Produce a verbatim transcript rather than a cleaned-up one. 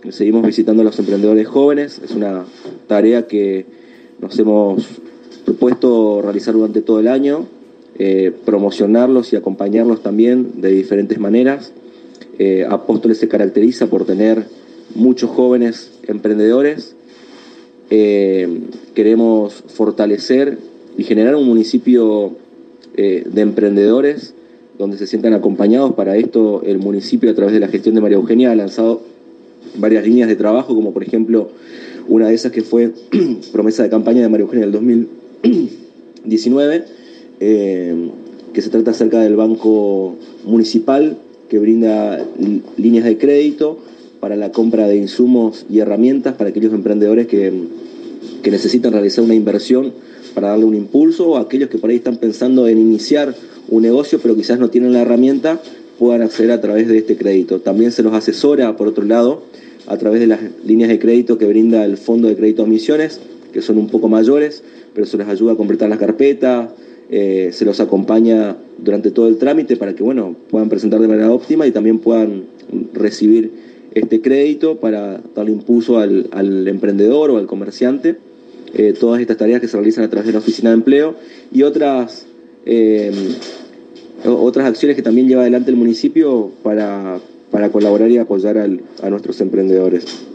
seguimos visitando a los emprendedores jóvenes. Es una tarea que nos hemos propuesto realizar durante todo el año, eh, promocionarlos y acompañarlos también de diferentes maneras. Eh, Apóstoles se caracteriza por tener muchos jóvenes emprendedores. Eh, queremos fortalecer y generar un municipio eh, de emprendedores donde se sientan acompañados. Para esto el municipio, a través de la gestión de María Eugenia, ha lanzado varias líneas de trabajo, como por ejemplo una de esas que fue promesa de campaña de María Eugenia del dos mil diecinueve, eh, que se trata acerca del banco municipal que brinda líneas de crédito para la compra de insumos y herramientas para aquellos emprendedores que, que necesitan realizar una inversión para darle un impulso, o aquellos que por ahí están pensando en iniciar un negocio pero quizás no tienen la herramienta, puedan acceder a través de este crédito. También se los asesora, por otro lado, a través de las líneas de crédito que brinda el Fondo de Crédito a Misiones, que son un poco mayores, pero se les ayuda a completar las carpetas, eh, se los acompaña durante todo el trámite para que, bueno, puedan presentar de manera óptima y también puedan recibir este crédito para darle impulso al, al emprendedor o al comerciante. Eh, todas estas tareas que se realizan a través de la Oficina de Empleo y otras, eh, otras acciones que también lleva adelante el municipio para, para colaborar y apoyar al, a nuestros emprendedores.